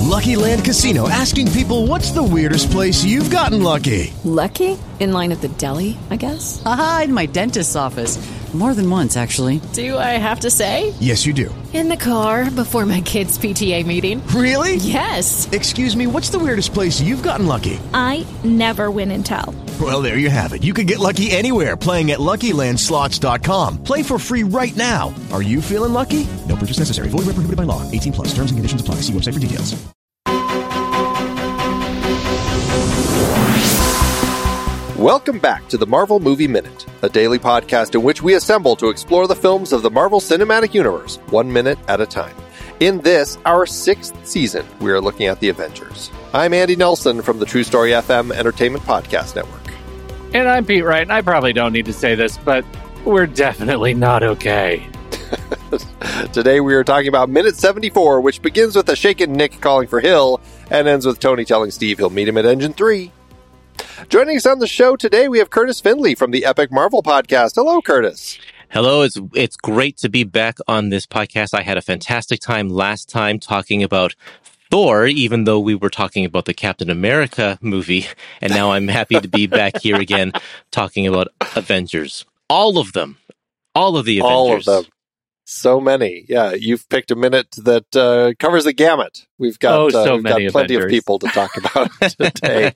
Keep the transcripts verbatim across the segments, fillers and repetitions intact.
Lucky Land Casino, asking people, what's the weirdest place you've gotten lucky? Lucky? In line at the deli, I guess? Aha, in my dentist's office. More than once, actually. Do I have to say? Yes, you do. In the car before my kids' P T A meeting. Really? Yes. Excuse me, what's the weirdest place you've gotten lucky? I never win and tell. Well, there you have it. You can get lucky anywhere, playing at Lucky Land Slots dot com. Play for free right now. Are you feeling lucky? No purchase necessary. Void where prohibited by law. eighteen plus. Terms and conditions apply. See website for details. Welcome back to the Marvel Movie Minute, a daily podcast in which we assemble to explore the films of the Marvel Cinematic Universe, one minute at a time. In this, our sixth season, we are looking at the Avengers. I'm Andy Nelson from the True Story F M Entertainment Podcast Network. And I'm Pete Wright, and I probably don't need to say this, but we're definitely not okay. Today we are talking about Minute seventy-four, which begins with a shaken Nick calling for Hill, and ends with Tony telling Steve he'll meet him at Engine three. Joining us on the show today, we have Curtis Finley from the Epic Marvel Podcast. Hello, Curtis. Hello, it's it's great to be back on this podcast. I had a fantastic time last time talking about Thor, even though we were talking about the Captain America movie, and now I'm happy to be back here again talking about Avengers. All of them. All of the Avengers. All of them. So many. Yeah, you've picked a minute that uh, covers the gamut. We've got, oh, so uh, we've got plenty Avengers. of people to talk about today.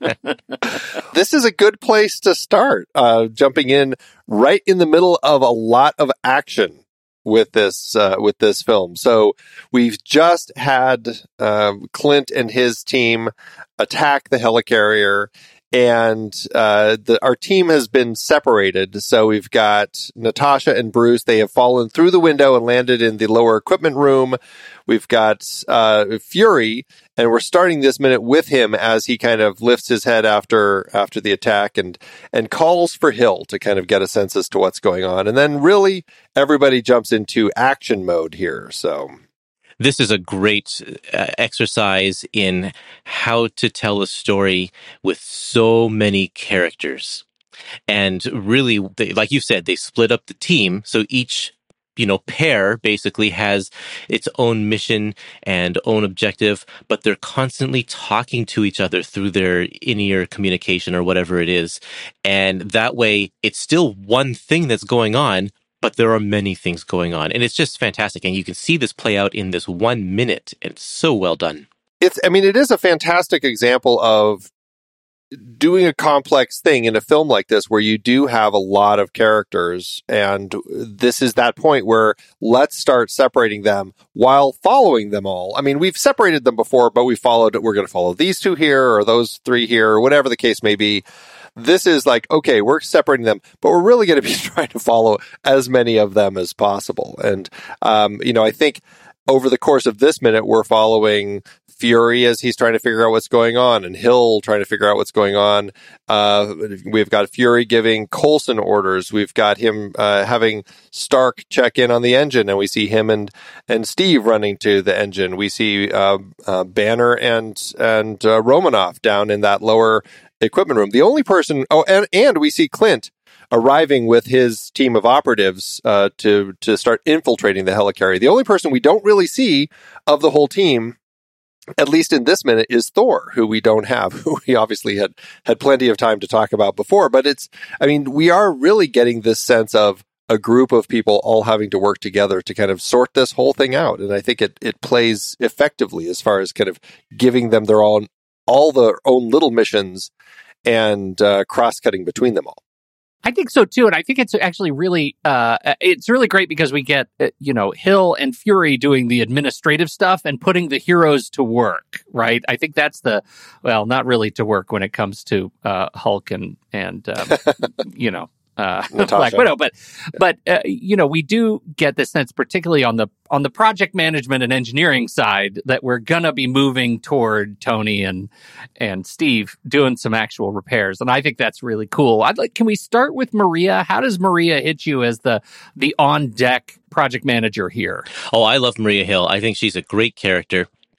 This is a good place to start, uh, jumping in right in the middle of a lot of action with this uh, with this film. So we've just had uh, Clint and his team attack the helicarrier. And uh, the, our team has been separated. So we've got Natasha and Bruce. They have fallen through the window and landed in the lower equipment room. We've got uh, Fury, and we're starting this minute with him as he kind of lifts his head after after the attack and and calls for Hill to kind of get a sense as to what's going on. And then really everybody jumps into action mode here. So this is a great uh, exercise in how to tell a story with so many characters. And really, they, like you said, they split up the team. So each, you know, pair basically has its own mission and own objective, but they're constantly talking to each other through their in-ear communication or whatever it is. And that way, it's still one thing that's going on, but there are many things going on, and it's just fantastic. And you can see this play out in this one minute. And it's so well done. It's, I mean, it is a fantastic example of doing a complex thing in a film like this, where you do have a lot of characters. And this is that point where let's start separating them while following them all. I mean, we've separated them before, but we followed, we're going to follow these two here or those three here, or whatever the case may be. This is like, okay, we're separating them, but we're really going to be trying to follow as many of them as possible. And, um, you know, I think over the course of this minute, we're following Fury as he's trying to figure out what's going on, and Hill trying to figure out what's going on. Uh, we've got Fury giving Coulson orders. We've got him uh, having Stark check in on the engine, and we see him and and Steve running to the engine. We see uh, uh, Banner and and uh, Romanoff down in that lower equipment room. The only person, oh, and, and we see Clint arriving with his team of operatives uh, to to start infiltrating the helicarrier. The only person we don't really see of the whole team, at least in this minute, is Thor, who we don't have, who we obviously had had plenty of time to talk about before. But it's, I mean, we are really getting this sense of a group of people all having to work together to kind of sort this whole thing out. And I think it it plays effectively as far as kind of giving them their own, all their own little missions and uh, cross-cutting between them all. I think so too, and I think it's actually really, uh, it's really great because we get, uh, you know, Hill and Fury doing the administrative stuff and putting the heroes to work, right? I think that's the, well, not really to work when it comes to uh, Hulk and and um, you know, uh, Black Widow, but but uh, you know, we do get the sense, particularly on the on the project management and engineering side, that we're gonna be moving toward Tony and and Steve doing some actual repairs, and I think that's really cool. I'd like, can we start with Maria? How does Maria hit you as the the on deck project manager here? Oh, I love Maria Hill. I think she's a great character.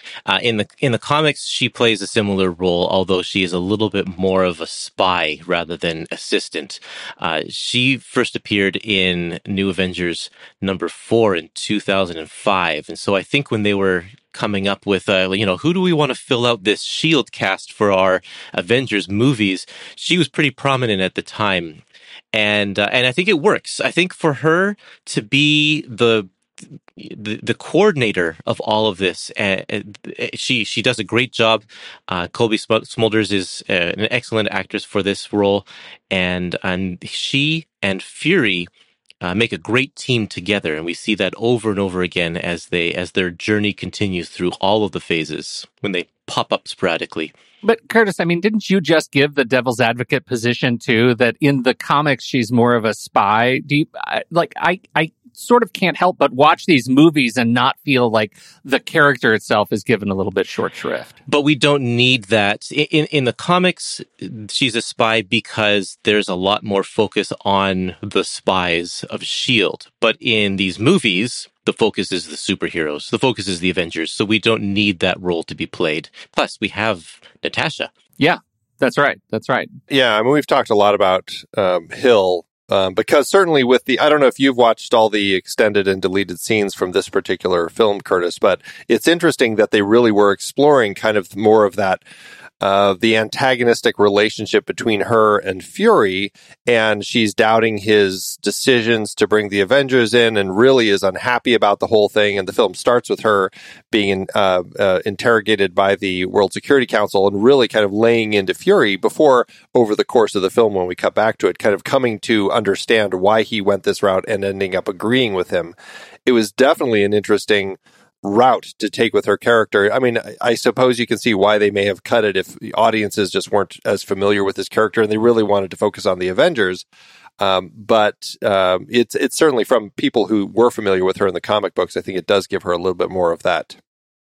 Uh, in the in the comics, she plays a similar role, although she is a little bit more of a spy rather than assistant. Uh, she first appeared in New Avengers number four in two thousand five, and so I think when they were coming up with, uh, you know, who do we want to fill out this SHIELD cast for our Avengers movies, she was pretty prominent at the time, and uh, and I think it works. I think for her to be the The, the coordinator of all of this, uh, she she does a great job. Uh, Colby Smulders is uh, an excellent actress for this role, and and she and Fury uh, make a great team together, and we see that over and over again as they as their journey continues through all of the phases when they pop up sporadically. But Curtis, I mean, didn't you just give the devil's advocate position too? That in the comics she's more of a spy. Do you, like I I. sort of can't help but watch these movies and not feel like the character itself is given a little bit short shrift. But we don't need that. In in the comics, she's a spy because there's a lot more focus on the spies of SHIELD. But in these movies, the focus is the superheroes. The focus is the Avengers. So we don't need that role to be played. Plus, we have Natasha. Yeah, that's right. That's right. Yeah, I mean, we've talked a lot about um, Hill. Um, because certainly with the, I don't know if you've watched all the extended and deleted scenes from this particular film, Curtis, but it's interesting that they really were exploring kind of more of that, uh, the antagonistic relationship between her and Fury, and she's doubting his decisions to bring the Avengers in and really is unhappy about the whole thing. And the film starts with her being uh, uh, interrogated by the World Security Council and really kind of laying into Fury before, over the course of the film, when we cut back to it, kind of coming to understand why he went this route and ending up agreeing with him. It was definitely an interesting route to take with her character. I mean, I suppose you can see why they may have cut it if the audiences just weren't as familiar with this character and they really wanted to focus on the Avengers. Um, but um, it's it's certainly, from people who were familiar with her in the comic books, I think it does give her a little bit more of that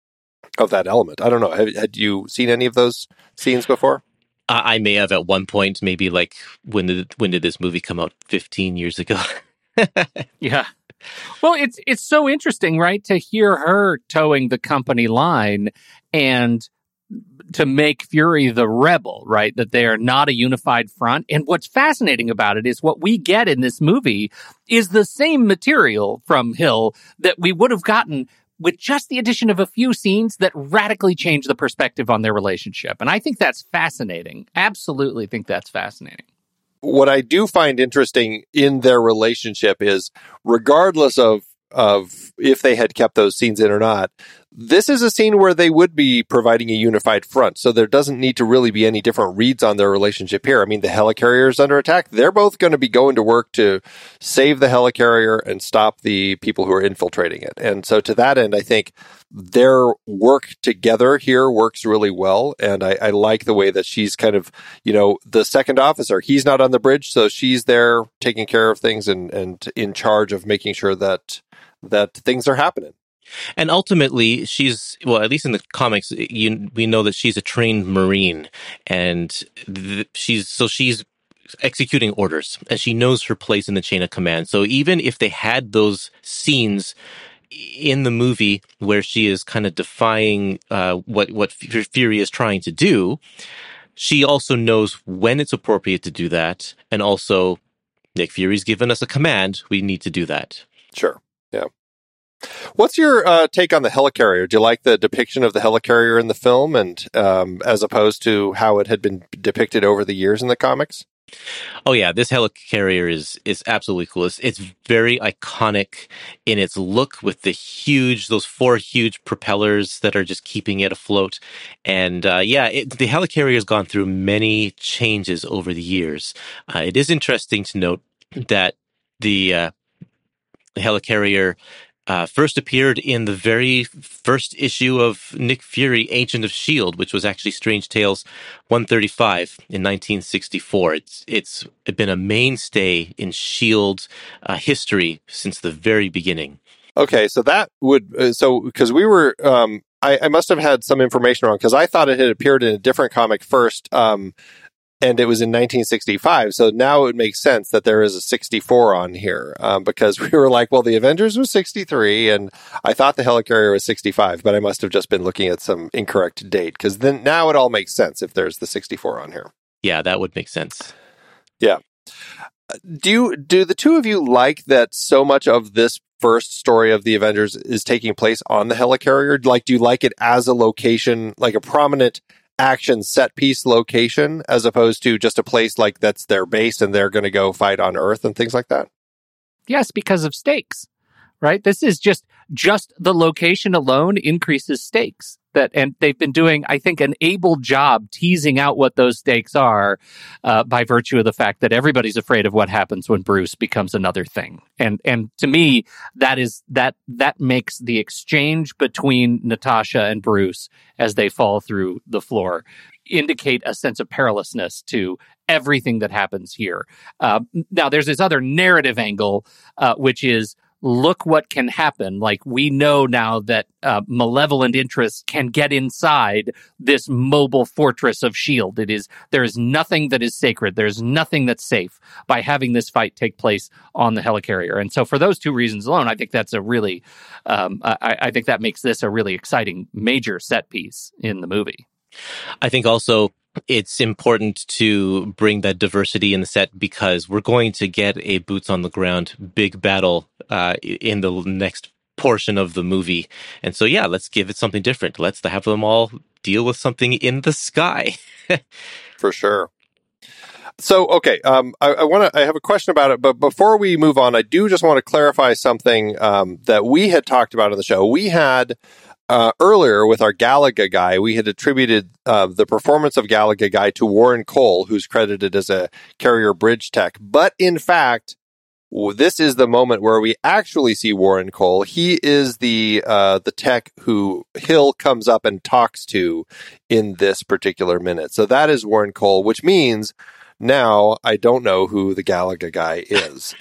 of that element. I don't know. Have, had you seen any of those scenes before? Uh, I may have at one point, maybe like when did when did this movie come out? fifteen years ago. Yeah. Well, it's it's so interesting, right, to hear her towing the company line and to make Fury the rebel, right, that they are not a unified front. And what's fascinating about it is what we get in this movie is the same material from Hill that we would have gotten with just the addition of a few scenes that radically change the perspective on their relationship. And I think that's fascinating. Absolutely think that's fascinating. What I do find interesting in their relationship is, regardless of of if they had kept those scenes in or not, this is a scene where they would be providing a unified front. So there doesn't need to really be any different reads on their relationship here. I mean, the helicarrier is under attack. They're both going to be going to work to save the helicarrier and stop the people who are infiltrating it. And so to that end, I think their work together here works really well. And I, I like the way that she's kind of, you know, the second officer. He's not on the bridge, so she's there taking care of things and, and in charge of making sure that that things are happening. And ultimately, she's, well, at least in the comics, you, we know that she's a trained Marine, and th- she's, so she's executing orders, and she knows her place in the chain of command. So even if they had those scenes in the movie where she is kind of defying uh, what, what Fury is trying to do, she also knows when it's appropriate to do that. And also, Nick Fury's given us a command. We need to do that. Sure. Yeah. What's your uh, take on the helicarrier? Do you like the depiction of the helicarrier in the film, and um, as opposed to how it had been depicted over the years in the comics? Oh yeah, this helicarrier is is absolutely cool. It's, it's very iconic in its look, with the huge, those four huge propellers that are just keeping it afloat. And uh, yeah, it, the helicarrier has gone through many changes over the years. Uh, it is interesting to note that the uh, helicarrier Uh, first appeared in the very first issue of Nick Fury, Agent of S H I E L D, which was actually Strange Tales one thirty-five in nineteen sixty-four. It's it's been a mainstay in S H I E L D uh, history since the very beginning. Okay, so that would, uh, so, because we were, um, I, I must have had some information wrong, because I thought it had appeared in a different comic first. Um, and it was in nineteen sixty-five. So now it makes sense that there is a sixty-four on here, um, because we were like, well, the Avengers was sixty-three, and I thought the Helicarrier was sixty-five, but I must have just been looking at some incorrect date, because then now it all makes sense if there's the sixty-four on here. Yeah, that would make sense. Yeah. Do you, do the two of you like that so much of this first story of the Avengers is taking place on the Helicarrier? Like, do you like it as a location, like a prominent action set piece location, as opposed to just a place like that's their base and they're going to go fight on Earth and things like that? Yes, because of stakes, right? This is just just the location alone increases stakes. That, and they've been doing, I think, an able job teasing out what those stakes are uh, by virtue of the fact that everybody's afraid of what happens when Bruce becomes another thing. And and to me, that is that that makes the exchange between Natasha and Bruce as they fall through the floor indicate a sense of perilousness to everything that happens here. Uh, now, there's this other narrative angle, uh, which is, look what can happen. Like, we know now that uh, malevolent interests can get inside this mobile fortress of S H I E L D. It is, there is nothing that is sacred. There's nothing that's safe by having this fight take place on the Helicarrier. And so for those two reasons alone, I think that's a really, um, I, I think that makes this a really exciting major set piece in the movie. I think also it's important to bring that diversity in the set because we're going to get a boots on the ground big battle uh, in the next portion of the movie. And so, yeah, let's give it something different. Let's have them all deal with something in the sky. For sure. So, okay, um, I, I want to. I have a question about it, but before we move on, I do just want to clarify something um, that we had talked about on the show. We had uh, earlier with our Galaga guy, we had attributed uh, the performance of Galaga guy to Warren Cole, who's credited as a carrier bridge tech. But in fact, this is the moment where we actually see Warren Cole. He is the uh, the tech who Hill comes up and talks to in this particular minute. So that is Warren Cole, which means now I don't know who the Galaga guy is,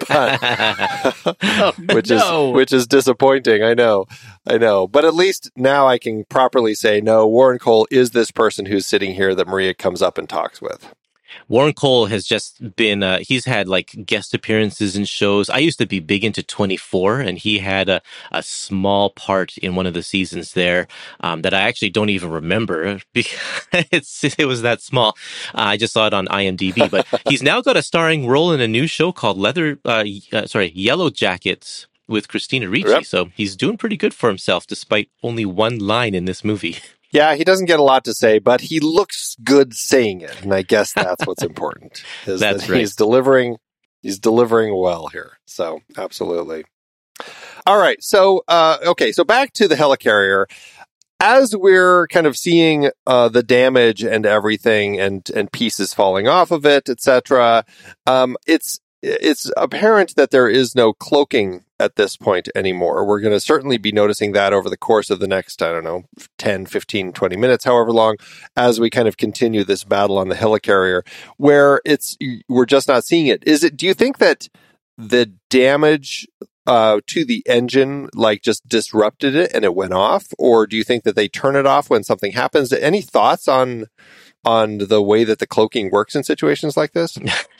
but, oh, which no. is which is disappointing. I know, I know, but at least now I can properly say no. Warren Cole is this person who's sitting here that Maria comes up and talks with. Warren Cole has just been, uh, he's had like guest appearances in shows. I used to be big into twenty-four, and he had a, a small part in one of the seasons there um, that I actually don't even remember because it's, it was that small. Uh, I just saw it on I M D B, but he's now got a starring role in a new show called Leather, uh, uh, sorry, Yellow Jackets with Christina Ricci. Yep. So he's doing pretty good for himself despite only one line in this movie. Yeah, he doesn't get a lot to say, but he looks good saying it, and I guess that's what's important. Is that's that right. He's delivering. He's delivering well here. So absolutely. All right. So uh, okay. So back to the Helicarrier. As we're kind of seeing uh, the damage and everything, and and pieces falling off of it, et cetera, um, it's it's apparent that there is no cloaking at this point anymore. We're going to certainly be noticing that over the course of the next, I don't know, ten, fifteen, twenty minutes, however long, as we kind of continue this battle on the Helicarrier, where it's, we're just not seeing it. Is it, do you think that the damage uh, to the engine, like, just disrupted it and it went off? Or do you think that they turn it off when something happens? Any thoughts on on the way that the cloaking works in situations like this?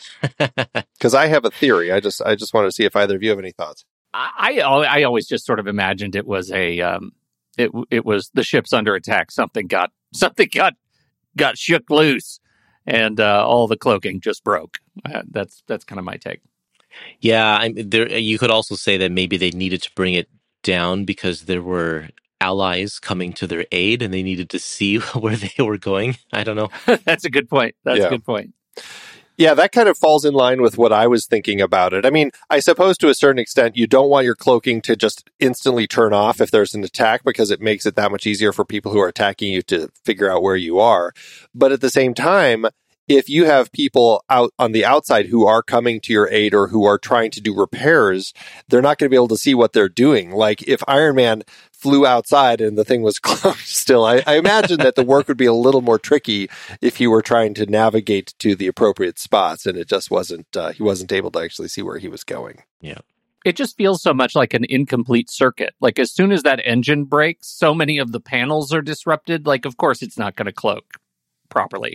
Because I have a theory. I just I just want to see if either of you have any thoughts. I I always just sort of imagined it was a um, it it was the ship's under attack. Something got something got got shook loose, and uh, all the cloaking just broke. Uh, that's that's kind of my take. Yeah, I, there. You could also say that maybe they needed to bring it down because there were allies coming to their aid, and they needed to see where they were going. I don't know. That's a good point. That's yeah. a good point. Yeah, that kind of falls in line with what I was thinking about it. I mean, I suppose to a certain extent, you don't want your cloaking to just instantly turn off if there's an attack, because it makes it that much easier for people who are attacking you to figure out where you are. But at the same time, if you have people out on the outside who are coming to your aid or who are trying to do repairs, they're not going to be able to see what they're doing. Like if Iron Man flew outside and the thing was closed still, I, I imagine that the work would be a little more tricky if he were trying to navigate to the appropriate spots, and it just wasn't, uh, he wasn't able to actually see where he was going. Yeah. It just feels so much like an incomplete circuit. Like as soon as that engine breaks, so many of the panels are disrupted. Like, of course, it's not going to cloak properly.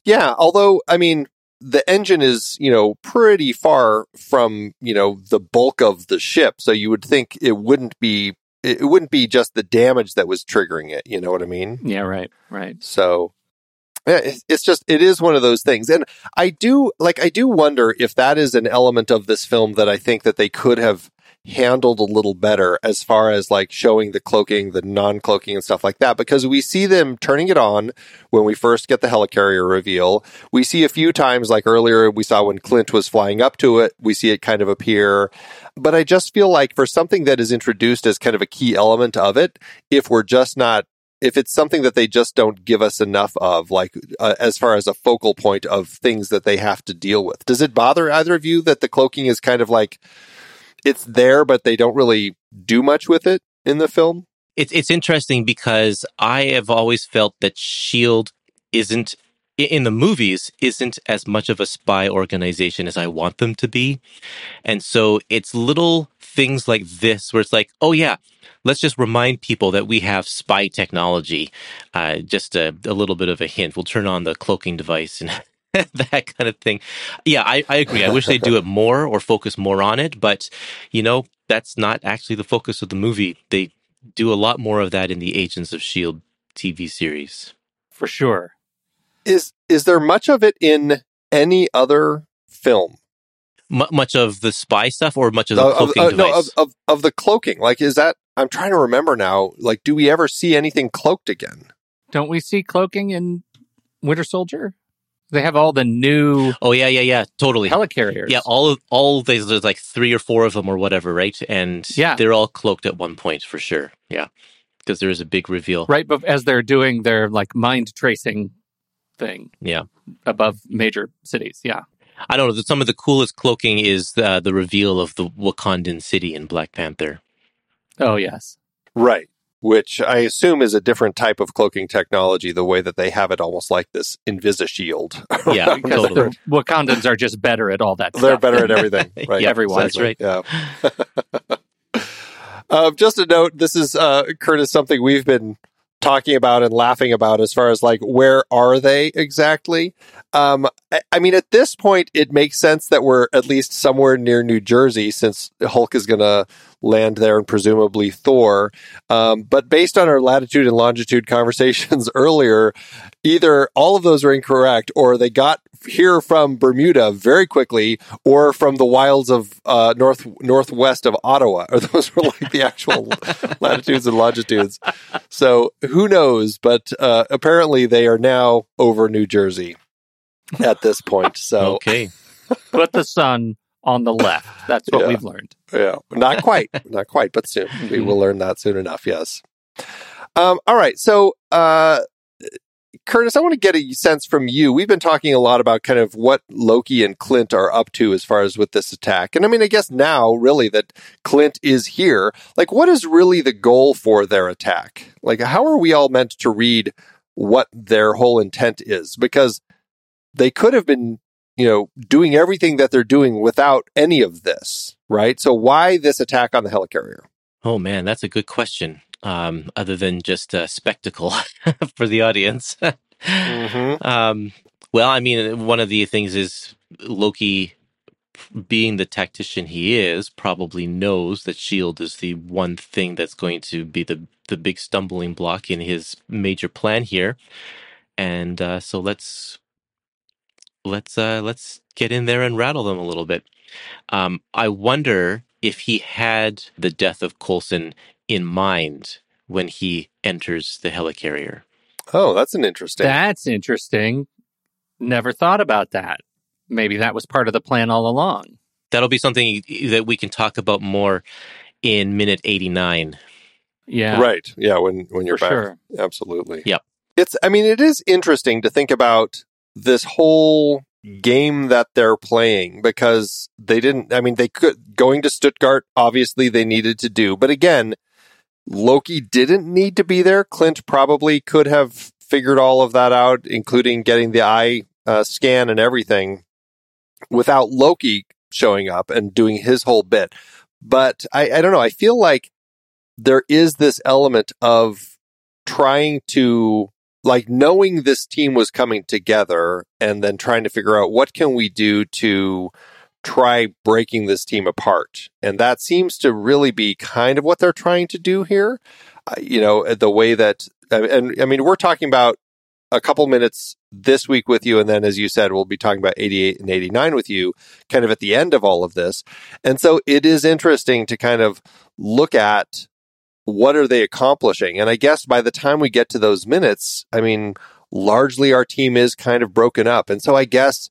Yeah, although, I mean, the engine is, you know, pretty far from, you know, the bulk of the ship. So you would think it wouldn't be, it wouldn't be just the damage that was triggering it. You know what I mean? Yeah, right, right. So yeah, it's just, it is one of those things. And I do, like, I do wonder if that is an element of this film that I think that they could have handled a little better as far as like showing the cloaking, the non-cloaking and stuff like that, because we see them turning it on when we first get the helicarrier reveal. We see a few times, like earlier we saw when Clint was flying up to it, we see it kind of appear. But I just feel like for something that is introduced as kind of a key element of it, if we're just not, if it's something that they just don't give us enough of, like uh, as far as a focal point of things that they have to deal with. Does it bother either of you that the cloaking is kind of like, it's there, but they don't really do much with it in the film? It's it's interesting because I have always felt that S H I E L D isn't, in the movies, isn't as much of a spy organization as I want them to be. And so it's little things like this where it's like, oh yeah, let's just remind people that we have spy technology. Uh, just a, a little bit of a hint. We'll turn on the cloaking device and that kind of thing. Yeah, I, I agree. I wish they'd do it more or focus more on it. But, you know, that's not actually the focus of the movie. They do a lot more of that in the Agents of S H I E L D T V series. For sure. Is is there much of it in any other film? M- much of the spy stuff or much of the Uh, cloaking uh, device? no, of, of, of the cloaking. Like, is that, I'm trying to remember now, like, do we ever see anything cloaked again? Don't we see cloaking in Winter Soldier? They have all the new Oh, yeah, yeah, yeah, totally. helicarriers. Yeah, all of all of these, there's like three or four of them or whatever, right? And Yeah. they're all cloaked at one point for sure. Yeah, because there is a big reveal. Right, but as they're doing their like mind tracing thing Yeah. above major cities. Yeah. I don't know. Some of the coolest cloaking is uh, the reveal of the Wakandan city in Black Panther. Oh, yes. Right. Which I assume is a different type of cloaking technology, the way that they have it almost like this Invisi-Shield. Yeah, Because totally. the Wakandans are just better at all that They're stuff. better at everything. Right. Yeah, everyone. That's right. Yeah. uh, just a note, this is, uh, Curtis, something we've been talking about and laughing about as far as like, where are they exactly? Um, I, I mean, at this point, it makes sense that we're at least somewhere near New Jersey, since Hulk is going to land there and presumably Thor. Um, but based on our latitude and longitude conversations earlier, either all of those are incorrect, or they got here from Bermuda very quickly, or from the wilds of uh, north northwest of Ottawa. Or those were like the actual latitudes and longitudes. So who knows? But uh, apparently they are now over New Jersey at this point. So Okay. Put the sun on the left. That's what Yeah. we've learned. yeah, not quite, not quite, but soon we will learn that soon enough. Yes. Um, all right. So, uh, Curtis, I want to get a sense from you. We've been talking a lot about kind of what Loki and Clint are up to as far as with this attack. And I mean, I guess now really that Clint is here, like what is really the goal for their attack? Like, how are we all meant to read what their whole intent is? Because they could have been, you know, doing everything that they're doing without any of this, right? So why this attack on the helicarrier? Oh, man, that's a good question. Um, other than just a spectacle for the audience. Mm-hmm. um, well, I mean, one of the things is Loki, being the tactician he is, probably knows that S H I E L D is the one thing that's going to be the, the big stumbling block in his major plan here. And uh, so let's let's uh, let's get in there and rattle them a little bit. Um, I wonder if he had the death of Coulson in mind when he enters the helicarrier. Oh, that's an interesting. That's interesting. Never thought about that. Maybe that was part of the plan all along. That'll be something that we can talk about more in minute eighty-nine. Yeah. Right. Yeah. When, when you're For back. sure. Absolutely. Yep. It's, I mean, it is interesting to think about this whole game that they're playing, because they didn't, I mean, they could, going to Stuttgart, obviously they needed to do, but again, Loki didn't need to be there. Clint probably could have figured all of that out, including getting the eye uh, scan and everything, without Loki showing up and doing his whole bit. But I, I don't know. I feel like there is this element of trying to like knowing this team was coming together and then trying to figure out what can we do to try breaking this team apart. And that seems to really be kind of what they're trying to do here. Uh, you know, the way that, and I mean, we're talking about a couple minutes this week with you. And then, as you said, we'll be talking about eighty-eight and eighty-nine with you kind of at the end of all of this. And so it is interesting to kind of look at what are they accomplishing. And I guess by the time we get to those minutes, I mean, largely our team is kind of broken up. And so I guess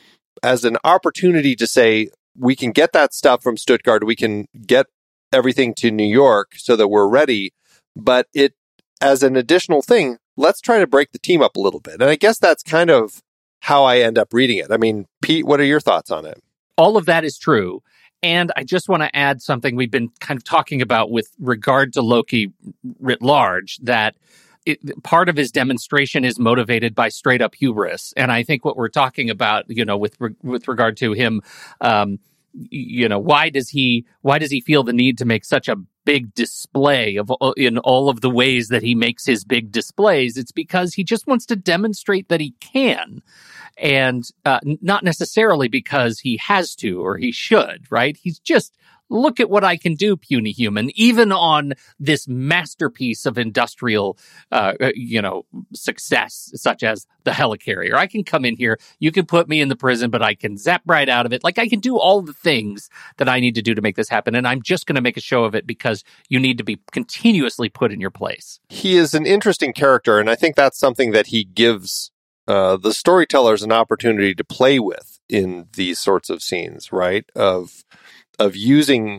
as an opportunity to say, we can get that stuff from Stuttgart, we can get everything to New York so that we're ready. But it, as an additional thing, let's try to break the team up a little bit. And I guess that's kind of how I end up reading it. I mean, Pete, what are your thoughts on it? All of that is true. And I just want to add something we've been kind of talking about with regard to Loki writ large, that it, part of his demonstration is motivated by straight up hubris. And I think what we're talking about, you know, with re- with regard to him, um, you know, why does he why does he feel the need to make such a big display of in all of the ways that he makes his big displays? It's because he just wants to demonstrate that he can. And uh, not necessarily because he has to or he should, right? He's just, look at what I can do, puny human, even on this masterpiece of industrial, uh, you know, success, such as the helicarrier. I can come in here, you can put me in the prison, but I can zap right out of it. Like, I can do all the things that I need to do to make this happen. And I'm just going to make a show of it because you need to be continuously put in your place. He is an interesting character. And I think that's something that he gives Uh, the storytellers an opportunity to play with in these sorts of scenes, right? Of of using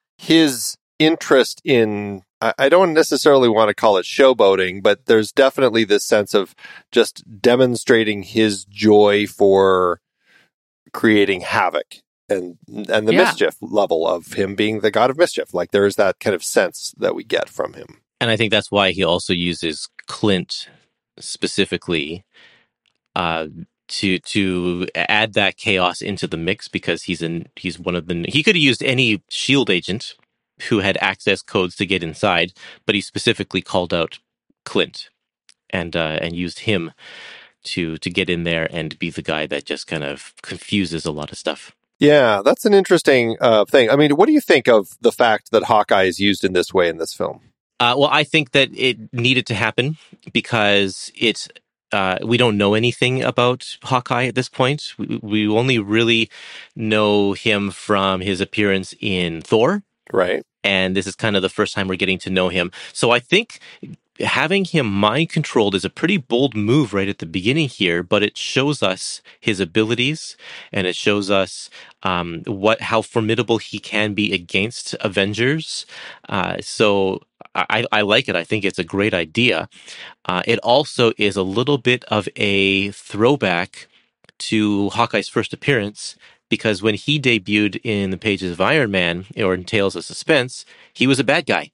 his interest in, I, I don't necessarily want to call it showboating, but there's definitely this sense of just demonstrating his joy for creating havoc and and the yeah. mischief level of him being the god of mischief. Like, there is that kind of sense that we get from him. And I think that's why he also uses Clint specifically uh to to add that chaos into the mix, because he's in he's one of the he could have used any SHIELD agent who had access codes to get inside, but he specifically called out Clint and uh and used him to to get in there and be the guy that just kind of confuses a lot of stuff. Yeah, that's an interesting uh thing. I mean, what do you think of the fact that Hawkeye is used in this way in this film? Uh well, I think that it needed to happen because it's Uh, we don't know anything about Hawkeye at this point. We, we only really know him from his appearance in Thor. Right. And this is kind of the first time we're getting to know him. So I think having him mind controlled is a pretty bold move right at the beginning here, but it shows us his abilities and it shows us um, what how formidable he can be against Avengers. Uh, so I, I like it. I think it's a great idea. Uh, it also is a little bit of a throwback to Hawkeye's first appearance, because when he debuted in the pages of Iron Man, or in Tales of Suspense, he was a bad guy.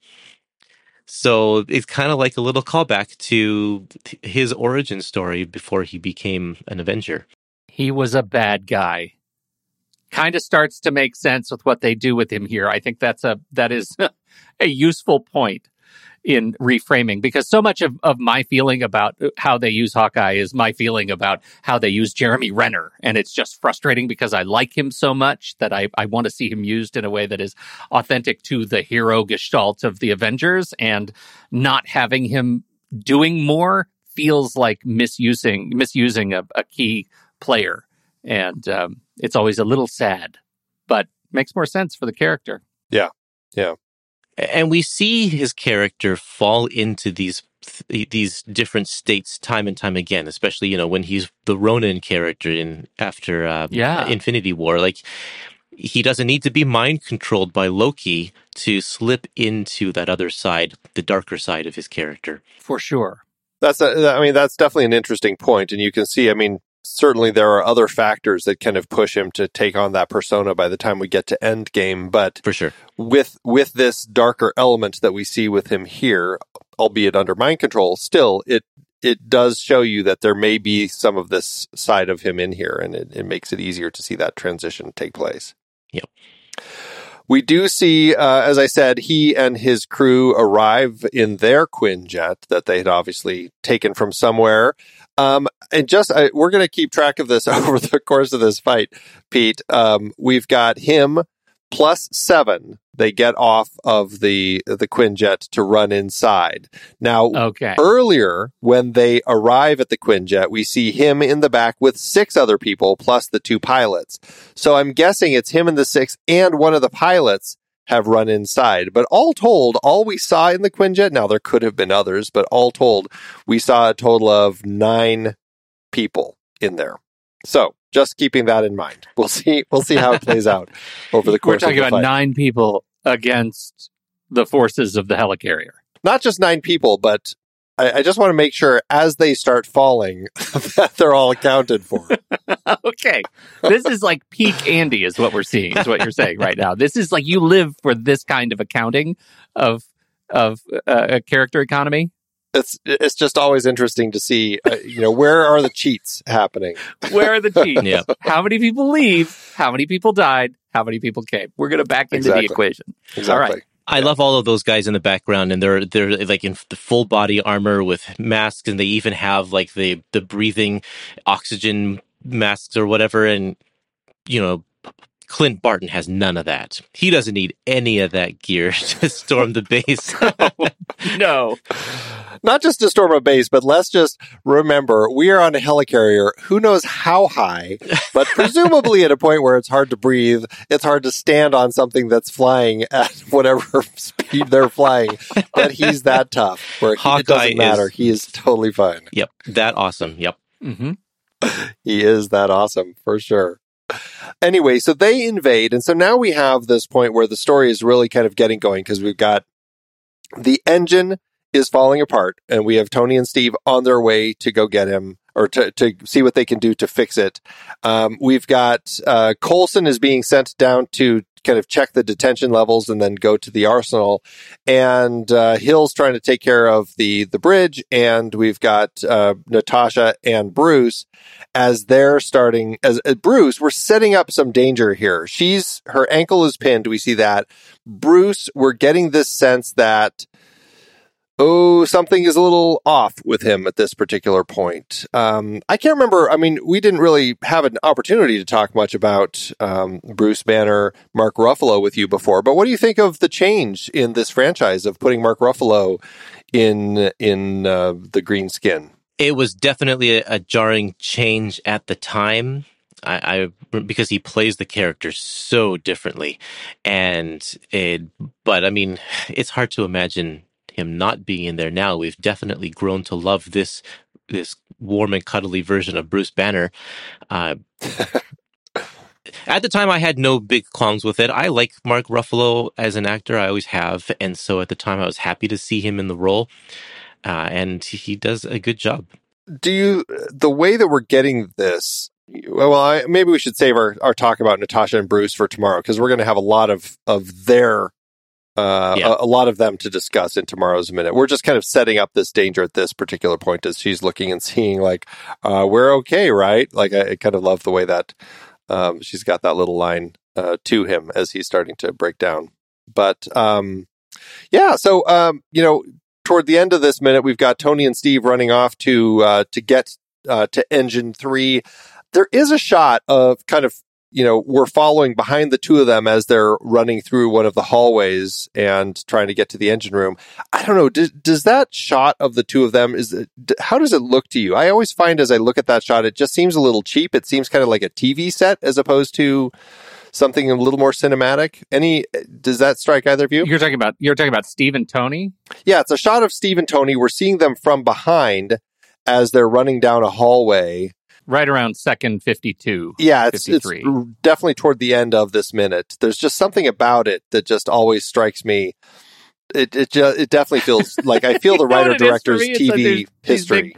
So it's kind of like a little callback to his origin story before he became an Avenger. He was a bad guy. Kind of starts to make sense with what they do with him here. I think that's a that is a useful point in reframing, because so much of, of my feeling about how they use Hawkeye is my feeling about how they use Jeremy Renner. And it's just frustrating because I like him so much that I, I want to see him used in a way that is authentic to the hero gestalt of the Avengers, and not having him doing more feels like misusing, misusing a, a key player. And um, it's always a little sad, but makes more sense for the character. Yeah. Yeah. And we see his character fall into these these different states time and time again, especially, you know, when he's the Ronin character in after uh, yeah. Infinity War. Like, he doesn't need to be mind controlled by Loki to slip into that other side, the darker side of his character. For sure. That's a, I mean, that's definitely an interesting point. And you can see, I mean, certainly there are other factors that kind of push him to take on that persona by the time we get to Endgame. But for sure, with with this darker element that we see with him here, albeit under mind control, still it it does show you that there may be some of this side of him in here, and it, it makes it easier to see that transition take place. Yep. We do see, uh, as I said, he and his crew arrive in their Quinjet that they had obviously taken from somewhere. Um, and just, I, we're going to keep track of this over the course of this fight, Pete. Um, we've got him plus seven. They get off of the the Quinjet to run inside. Now, okay. Earlier, when they arrive at the Quinjet, we see him in the back with six other people, plus the two pilots. So I'm guessing it's him and the six, and one of the pilots have run inside. But all told, all we saw in the Quinjet, now there could have been others, but all told, we saw a total of nine people in there. So, just keeping that in mind. We'll see We'll see how it plays out over the course of the fight. We're talking about nine people against the forces of the helicarrier. Not just nine people, but I, I just want to make sure as they start falling that they're all accounted for. Okay. This is like peak Andy is what we're seeing, is what you're saying right now. This is like you live for this kind of accounting of of uh, a character economy. It's it's just always interesting to see, uh, you know, where are the cheats happening? Where are the cheats? Yeah. How many people leave? How many people died? How many people came? We're going to back into Exactly. the equation. Exactly. All right. I love all of those guys in the background, and they're they're like in the full body armor with masks, and they even have like the the breathing oxygen masks or whatever. And you know, Clint Barton has none of that. He doesn't need any of that gear to storm the base. No. Not just to storm a base, but let's just remember, we are on a helicarrier. Who knows how high, but presumably at a point where it's hard to breathe, it's hard to stand on something that's flying at whatever speed they're flying. But he's that tough, where he, it doesn't matter. Is, he is totally fine. Yep, that awesome. Yep. Mm-hmm. He is that awesome, for sure. Anyway, so they invade, and so now we have this point where the story is really kind of getting going, because we've got the engine is falling apart, and we have Tony and Steve on their way to go get him, or to, to see what they can do to fix it. Um, we've got uh, Coulson is being sent down to kind of check the detention levels and then go to the arsenal. And uh, Hill's trying to take care of the, the bridge, and we've got uh, Natasha and Bruce as they're starting, as, as Bruce, we're setting up some danger here. She's, her ankle is pinned. We see that. Bruce, we're getting this sense that oh, something is a little off with him at this particular point. Um, I can't remember. I mean, we didn't really have an opportunity to talk much about um, Bruce Banner, Mark Ruffalo with you before, but what do you think of the change in this franchise of putting Mark Ruffalo in in uh, the green skin? It was definitely a, a jarring change at the time. I, I because he plays the character so differently, and it. But I mean, it's hard to imagine him not being in there now. We've definitely grown to love this this warm and cuddly version of Bruce Banner. Uh, at the time, I had no big qualms with it. I like Mark Ruffalo as an actor. I always have. And so at the time, I was happy to see him in the role. Uh, and he does a good job. Do you, the way that we're getting this, well, I, maybe we should save our, our talk about Natasha and Bruce for tomorrow, because we're going to have a lot of, of their Uh, yeah. a, a lot of them to discuss in tomorrow's minute. We're just kind of setting up this danger at this particular point as she's looking and seeing like, uh, we're okay, right? Like, I, I kind of love the way that um, she's got that little line uh, to him as he's starting to break down. But um, yeah, so, um, you know, toward the end of this minute, we've got Tony and Steve running off to, uh, to get uh, to engine three. There is a shot of kind of, you know, we're following behind the two of them as they're running through one of the hallways and trying to get to the engine room. I don't know. Does, does that shot of the two of them, is it, how does it look to you? I always find as I look at that shot, it just seems a little cheap. It seems kind of like a T V set as opposed to something a little more cinematic. Any, does that strike either of you? You're talking about, you're talking about Steve and Tony? Yeah, it's a shot of Steve and Tony. We're seeing them from behind as they're running down a hallway. Right around second fifty-two. Yeah, it's, it's fifty-three. Definitely toward the end of this minute. There's just something about it that just always strikes me. It it just, it definitely feels like I feel the You know writer what it is for director's me? It's T like V there's these history. big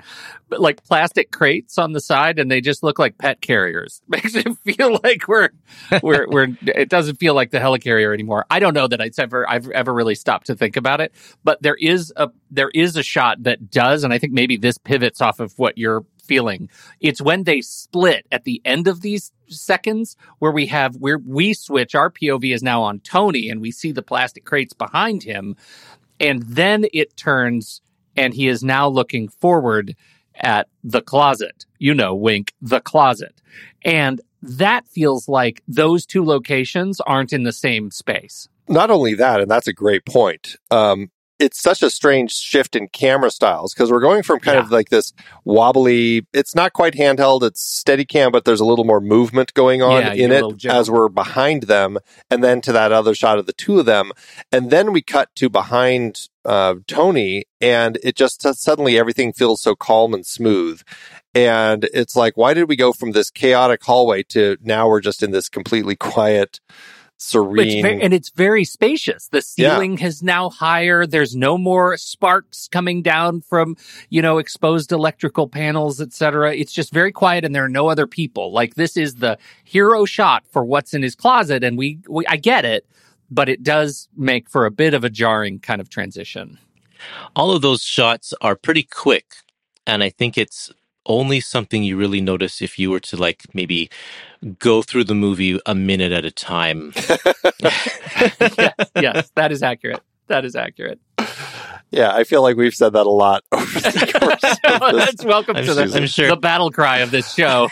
like plastic crates on the side, and they just look like pet carriers. Makes it feel like we're we're we're. It doesn't feel like the helicarrier anymore. I don't know that it's ever I've ever really stopped to think about it, but there is a there is a shot that does, and I think maybe this pivots off of what you're feeling. It's when they split at the end of these seconds where we have where we switch. Our P O V is now on Tony, and we see the plastic crates behind him, and then it turns, and he is now looking forward at the closet. You know, wink, the closet. And that feels like those two locations aren't in the same space. Not only that, and that's a great point. Um, it's such a strange shift in camera styles because we're going from kind yeah. of like this wobbly, it's not quite handheld, it's steady cam, but there's a little more movement going on yeah, in it as we're behind them, and then to that other shot of the two of them. And then we cut to behind uh, Tony, and it just uh, suddenly everything feels so calm and smooth. And it's like, why did we go from this chaotic hallway to now we're just in this completely quiet, serene, it's very, and it's very spacious. The ceiling yeah. is now higher. There's no more sparks coming down from, you know, exposed electrical panels, et cetera. It's just very quiet, and there are no other people. Like, this is the hero shot for what's in his closet, and we, we I get it, but it does make for a bit of a jarring kind of transition. All of those shots are pretty quick, and I think it's only something you really notice if you were to, like, maybe go through the movie a minute at a time. yes, yes, that is accurate. That is accurate. Yeah, I feel like we've said that a lot over the course of this. That's welcome I'm to sure, the, I'm sure. the battle cry of this show.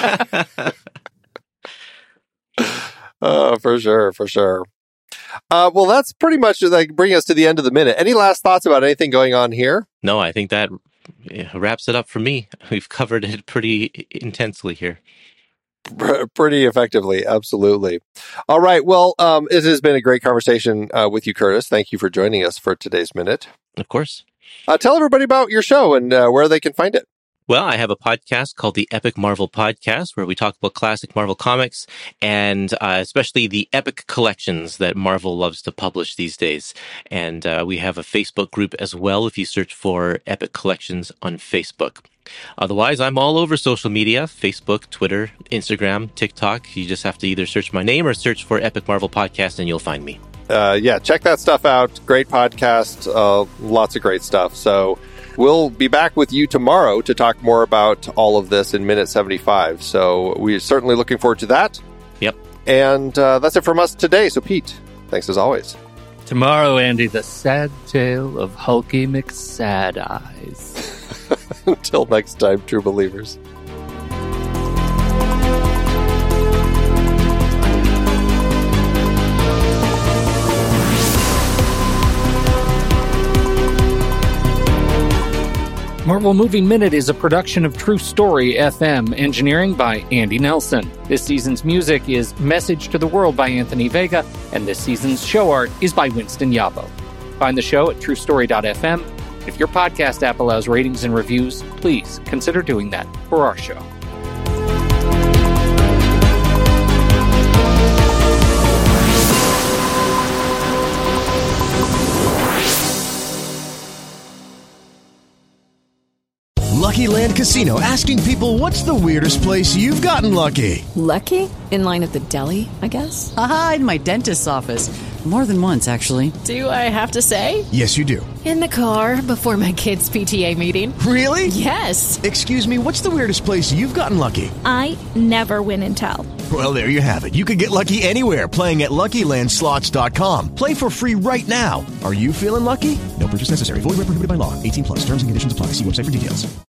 uh, for sure, for sure. Uh, well, that's pretty much like bringing us to the end of the minute. Any last thoughts about anything going on here? No, I think that wraps it up for me. We've covered it pretty intensely here. Pretty effectively, absolutely. All right. Well, um, it has been a great conversation uh, with you, Curtis. Thank you for joining us for today's minute. Of course. Uh, tell everybody about your show and uh, where they can find it. Well, I have a podcast called the Epic Marvel Podcast, where we talk about classic Marvel comics and uh, especially the epic collections that Marvel loves to publish these days. And uh, we have a Facebook group as well if you search for Epic Collections on Facebook. Otherwise, I'm all over social media, Facebook, Twitter, Instagram, TikTok. You just have to either search my name or search for Epic Marvel Podcast and you'll find me. Uh, yeah, check that stuff out. Great podcast. Uh, lots of great stuff. So we'll be back with you tomorrow to talk more about all of this in minute seventy-five. So we're certainly looking forward to that. Yep. And uh, that's it from us today. So Pete, thanks as always. Tomorrow, Andy, the sad tale of Hulky McSad Eyes. Until next time, true believers. Marvel Movie Minute is a production of True Story F M, engineering by Andy Nelson. This season's music is Message to the World by Anthony Vega, and this season's show art is by Winston Yabo. Find the show at true story dot f m. If your podcast app allows ratings and reviews, please consider doing that for our show. Lucky Land Casino, asking people, what's the weirdest place you've gotten lucky? Lucky? In line at the deli, I guess? Aha, in my dentist's office. More than once, actually. Do I have to say? Yes, you do. In the car before my kids' P T A meeting. Really? Yes. Excuse me, what's the weirdest place you've gotten lucky? I never win and tell. Well, there you have it. You can get lucky anywhere, playing at Lucky Land Slots dot com. Play for free right now. Are you feeling lucky? No purchase necessary. Void where prohibited by law. eighteen plus. Terms and conditions apply. See website for details.